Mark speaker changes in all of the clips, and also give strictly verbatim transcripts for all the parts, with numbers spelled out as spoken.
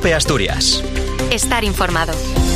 Speaker 1: COPE Asturias.
Speaker 2: Estar informado.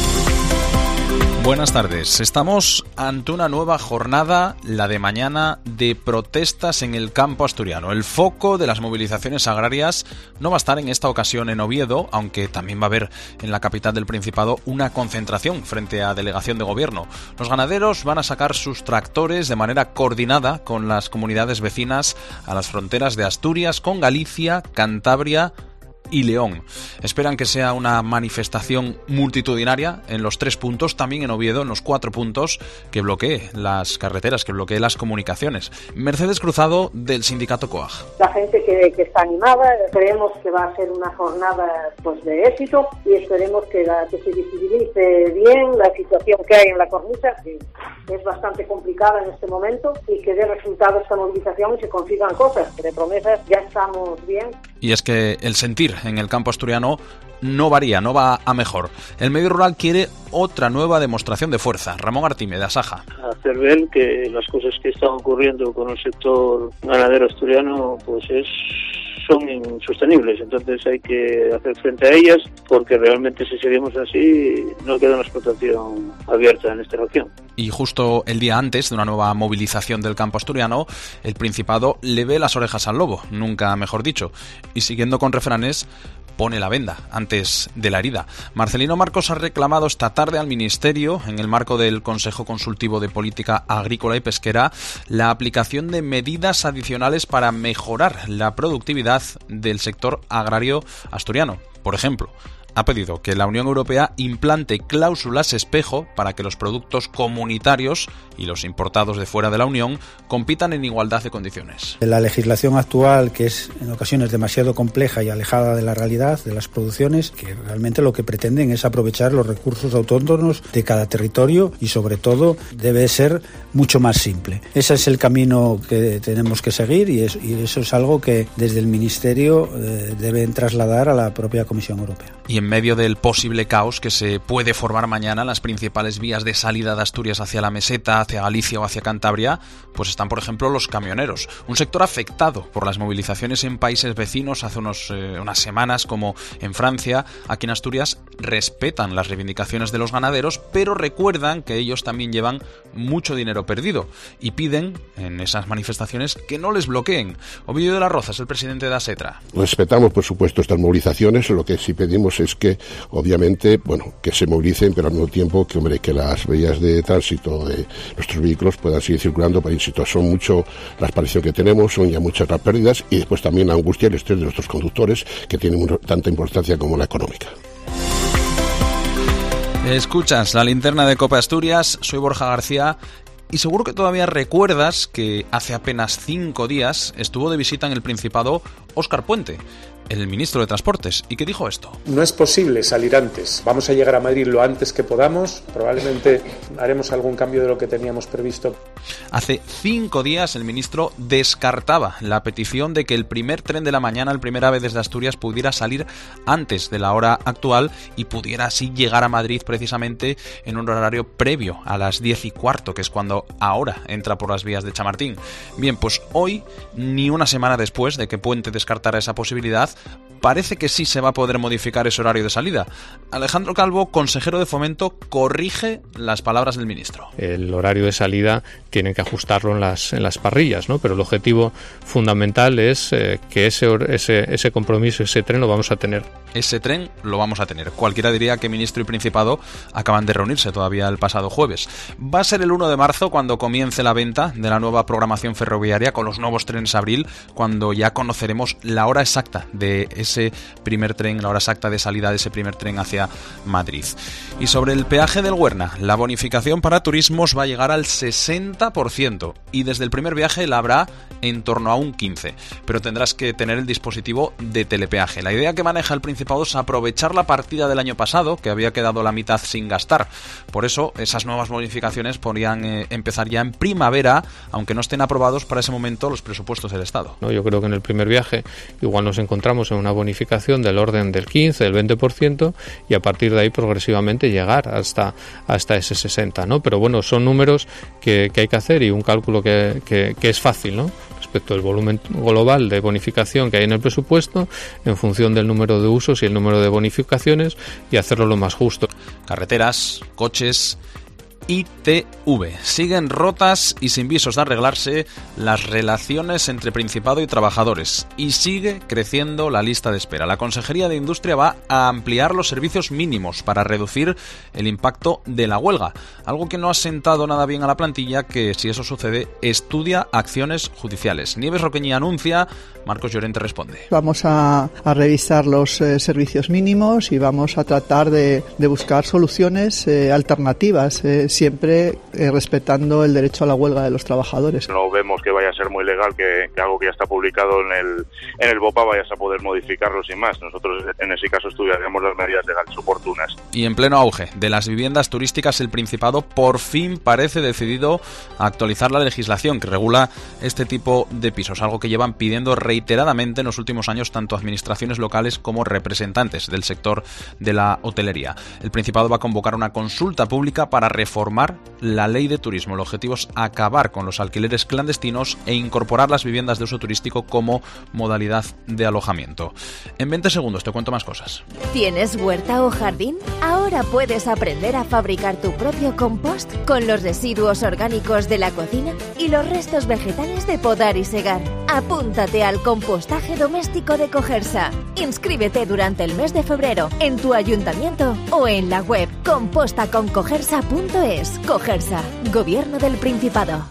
Speaker 3: Buenas tardes. Estamos ante una nueva jornada, la de mañana, de protestas en el campo asturiano. El foco de las movilizaciones agrarias no va a estar en esta ocasión en Oviedo, aunque también va a haber en la capital del Principado una concentración frente a delegación de gobierno. Los ganaderos van a sacar sus tractores de manera coordinada con las comunidades vecinas a las fronteras de Asturias con Galicia, Cantabria y León. Esperan que sea una manifestación multitudinaria en los tres puntos, también en Oviedo, en los cuatro puntos, que bloquee las carreteras, que bloquee las comunicaciones. Mercedes Cruzado, del sindicato COAG.
Speaker 4: La gente que, que está animada, creemos que va a ser una jornada pues de éxito y esperemos que, la, que se visibilice bien la situación que hay en la cornisa, que es bastante complicada en este momento, y que dé resultado esta movilización y se consigan cosas, que de promesas ya estamos bien.
Speaker 3: Y es que el sentir en el campo asturiano no varía, no va a mejor. El medio rural quiere otra nueva demostración de fuerza. Ramón Artime, de Asaja.
Speaker 5: Hacer ver que las cosas que están ocurriendo con el sector ganadero asturiano pues es son insostenibles, entonces hay que hacer frente a ellas, porque realmente si seguimos así no queda una explotación abierta en esta región.
Speaker 3: Y justo el día antes de una nueva movilización del campo asturiano, el Principado le ve las orejas al lobo, nunca mejor dicho, y siguiendo con refranes, pone la venda antes de la herida. Marcelino Marcos ha reclamado esta tarde al Ministerio, en el marco del Consejo Consultivo de Política Agrícola y Pesquera, la aplicación de medidas adicionales para mejorar la productividad del sector agrario asturiano. Por ejemplo, ha pedido que la Unión Europea implante cláusulas espejo para que los productos comunitarios y los importados de fuera de la Unión compitan en igualdad de condiciones.
Speaker 6: La legislación actual, que es en ocasiones demasiado compleja y alejada de la realidad de las producciones, que realmente lo que pretenden es aprovechar los recursos autóctonos de cada territorio y sobre todo debe ser mucho más simple. Ese es el camino que tenemos que seguir y, es, y eso es algo que desde el Ministerio eh, deben trasladar a la propia Comisión Europea.
Speaker 3: Y en medio del posible caos que se puede formar mañana en las principales vías de salida de Asturias hacia la meseta, hacia Galicia o hacia Cantabria, pues están, por ejemplo, los camioneros. Un sector afectado por las movilizaciones en países vecinos hace unos, eh, unas semanas, como en Francia. Aquí en Asturias respetan las reivindicaciones de los ganaderos, pero recuerdan que ellos también llevan mucho dinero perdido y piden en esas manifestaciones que no les bloqueen. Ovidio de la Roza es el presidente de ASETRA.
Speaker 7: Respetamos, por supuesto, estas movilizaciones. Lo que sí pedimos es que, obviamente, bueno, que se movilicen, pero al mismo tiempo que, hombre, que las vías de tránsito de nuestros vehículos puedan seguir circulando para insisto. Son mucho las apariciones que tenemos, son ya muchas las pérdidas y después también la angustia y el estrés de nuestros conductores, que tienen tanta importancia como la económica.
Speaker 3: Escuchas la linterna de COPE Asturias, soy Borja García. Y seguro que todavía recuerdas que hace apenas cinco días estuvo de visita en el Principado Óscar Puente, el ministro de Transportes, y que dijo esto.
Speaker 8: No es posible salir antes. Vamos a llegar a Madrid lo antes que podamos. Probablemente haremos algún cambio de lo que teníamos previsto.
Speaker 3: Hace cinco días el ministro descartaba la petición de que el primer tren de la mañana, el primer AVE desde Asturias, pudiera salir antes de la hora actual y pudiera así llegar a Madrid precisamente en un horario previo a las diez y cuarto, que es cuando ahora entra por las vías de Chamartín. Bien, pues hoy, ni una semana después de que Puente descartara esa posibilidad, parece que sí se va a poder modificar ese horario de salida. Alejandro Calvo, consejero de Fomento, corrige las palabras del ministro.
Speaker 9: El horario de salida tienen que ajustarlo en las, en las parrillas, ¿no? Pero el objetivo fundamental es eh, que ese, ese, ese compromiso, ese tren lo vamos a tener.
Speaker 3: Ese tren lo vamos a tener. Cualquiera diría que ministro y Principado acaban de reunirse todavía el pasado jueves. Va a ser el uno de marzo cuando comience la venta de la nueva programación ferroviaria con los nuevos trenes Abril, cuando ya conoceremos la hora exacta de ese primer tren, la hora exacta de salida de ese primer tren hacia Madrid. Y sobre el peaje del Huerna, la bonificación para turismos va a llegar al sesenta por ciento y desde el primer viaje la habrá en torno a un quince por ciento, pero tendrás que tener el dispositivo de telepeaje. La idea que maneja el Principado es aprovechar la partida del año pasado, que había quedado la mitad sin gastar. Por eso, esas nuevas bonificaciones podrían eh, empezar ya en primavera, aunque no estén aprobados para ese momento los presupuestos del Estado.
Speaker 9: No, yo creo que en el primer viaje igual nos encontramos en una bonificación del orden del quince, del veinte por ciento, y a partir de ahí progresivamente llegar hasta, hasta ese sesenta por ciento, ¿no? Pero bueno, son números que, que hay que hacer y un cálculo que, que, que es fácil, ¿no? respecto del volumen global de bonificación que hay en el presupuesto, en función del número de usos y el número de bonificaciones, y hacerlo lo más justo.
Speaker 3: Carreteras, coches, I T V. Siguen rotas y sin visos de arreglarse las relaciones entre Principado y trabajadores, y sigue creciendo la lista de espera. La Consejería de Industria va a ampliar los servicios mínimos para reducir el impacto de la huelga, algo que no ha sentado nada bien a la plantilla, que, si eso sucede, estudia acciones judiciales. Nieves Roqueñi anuncia, Marcos Llorente responde.
Speaker 1: Vamos a, a revisar los eh, servicios mínimos y vamos a tratar de, de buscar soluciones eh, alternativas, eh, siempre eh, respetando el derecho a la huelga de los trabajadores.
Speaker 2: No vemos que vaya a ser muy legal que, que algo que ya está publicado en el en el BOPA vayas a poder modificarlo sin más. Nosotros en ese caso estudiaremos las medidas legales oportunas.
Speaker 3: Y en pleno auge de las viviendas turísticas, el Principado por fin parece decidido a actualizar la legislación que regula este tipo de pisos, algo que llevan pidiendo reiteradamente en los últimos años tanto administraciones locales como representantes del sector de la hotelería. El Principado va a convocar una consulta pública para reformar la ley de turismo. El objetivo es acabar con los alquileres clandestinos e incorporar las viviendas de uso turístico como modalidad de alojamiento. En veinte segundos te cuento más cosas.
Speaker 10: ¿Tienes huerta o jardín? Ahora puedes aprender a fabricar tu propio compost con los residuos orgánicos de la cocina y los restos vegetales de podar y segar. Apúntate al compostaje doméstico de Cogersa. Inscríbete durante el mes de febrero en tu ayuntamiento o en la web composta con cogersa punto es. Cogersa, Gobierno del Principado.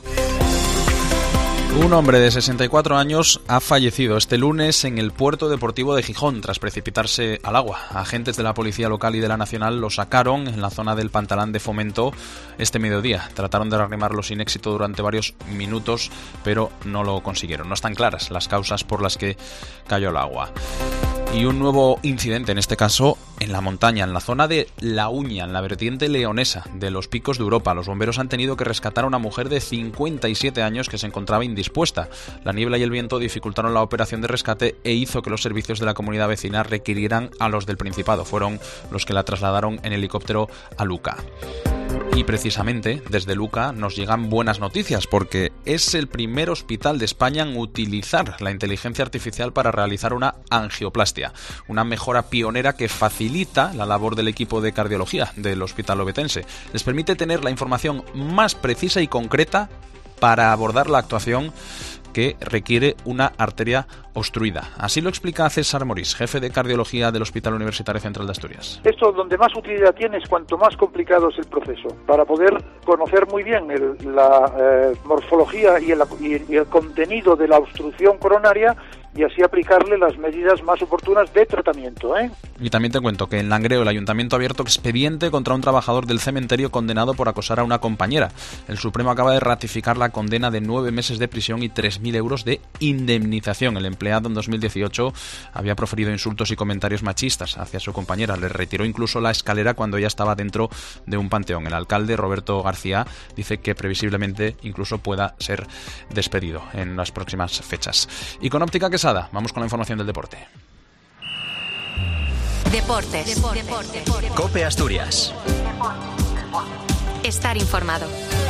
Speaker 3: Un hombre de sesenta y cuatro años ha fallecido este lunes en el puerto deportivo de Gijón tras precipitarse al agua. Agentes de la policía local y de la nacional lo sacaron en la zona del Pantalán de Fomento este mediodía. Trataron de reanimarlo sin éxito durante varios minutos, pero no lo consiguieron. No están claras las causas por las que cayó al agua. Y un nuevo incidente, en este caso en la montaña, en la zona de La Uña, en la vertiente leonesa de los Picos de Europa. Los bomberos han tenido que rescatar a una mujer de cincuenta y siete años que se encontraba indispuesta. La niebla y el viento dificultaron la operación de rescate e hizo que los servicios de la comunidad vecina requirieran a los del Principado. Fueron los que la trasladaron en helicóptero a Luca. Y precisamente desde Luca nos llegan buenas noticias, porque es el primer hospital de España en utilizar la inteligencia artificial para realizar una angioplastia, una mejora pionera que facilita la labor del equipo de cardiología del Hospital Ovetense. Les permite tener la información más precisa y concreta para abordar la actuación que requiere una arteria obstruida. Así lo explica César Morís, jefe de cardiología del Hospital Universitario Central de Asturias.
Speaker 11: Esto donde más utilidad tiene es cuanto más complicado es el proceso, para poder conocer muy bien el, la eh, morfología y el, y el contenido de la obstrucción coronaria y así aplicarle las medidas más oportunas de tratamiento, ¿eh?
Speaker 3: Y también te cuento que en Langreo el Ayuntamiento ha abierto expediente contra un trabajador del cementerio condenado por acosar a una compañera. El Supremo acaba de ratificar la condena de nueve meses de prisión y tres mil euros de indemnización. El empleado en dos mil dieciocho había proferido insultos y comentarios machistas hacia su compañera. Le retiró incluso la escalera cuando ella estaba dentro de un panteón. El alcalde, Roberto García, dice que previsiblemente incluso pueda ser despedido en las próximas fechas. Y con Óptica Quesada, vamos con la información del deporte.
Speaker 12: Deportes. Deportes. Deportes. COPE Asturias. Estar informado.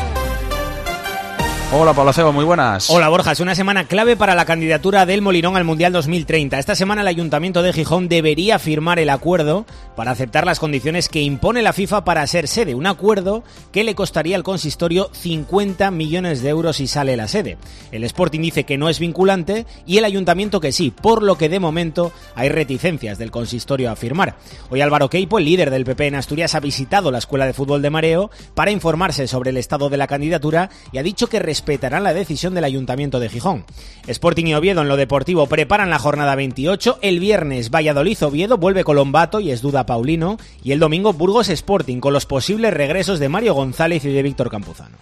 Speaker 3: Hola, Pablo Acebo, muy buenas.
Speaker 13: Hola, Borja. Es una semana clave para la candidatura del Molinón al Mundial dos mil treinta. Esta semana el Ayuntamiento de Gijón debería firmar el acuerdo para aceptar las condiciones que impone la FIFA para ser sede. Un acuerdo que le costaría al consistorio cincuenta millones de euros si sale la sede. El Sporting dice que no es vinculante y el Ayuntamiento que sí, por lo que de momento hay reticencias del consistorio a firmar. Hoy Álvaro Queipo, el líder del P P en Asturias, ha visitado la Escuela de Fútbol de Mareo para informarse sobre el estado de la candidatura y ha dicho que respetarán la decisión del Ayuntamiento de Gijón. Sporting y Oviedo en lo deportivo preparan la jornada veintiocho. El viernes Valladolid-Oviedo, vuelve Colombato y es duda Paulino. Y el domingo Burgos Sporting, con los posibles regresos de Mario González y de Víctor Campuzano.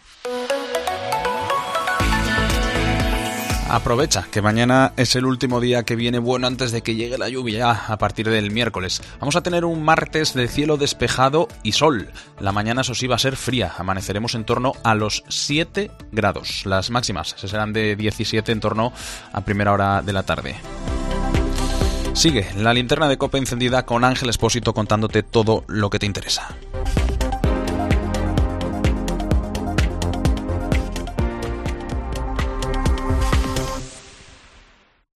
Speaker 3: Aprovecha que mañana es el último día que viene bueno antes de que llegue la lluvia a partir del miércoles. Vamos a tener un martes de cielo despejado y sol. La mañana, eso sí, va a ser fría. Amaneceremos en torno a los siete grados. Las máximas se serán de diecisiete en torno a primera hora de la tarde. Sigue la linterna de COPE encendida con Ángel Expósito contándote todo lo que te interesa.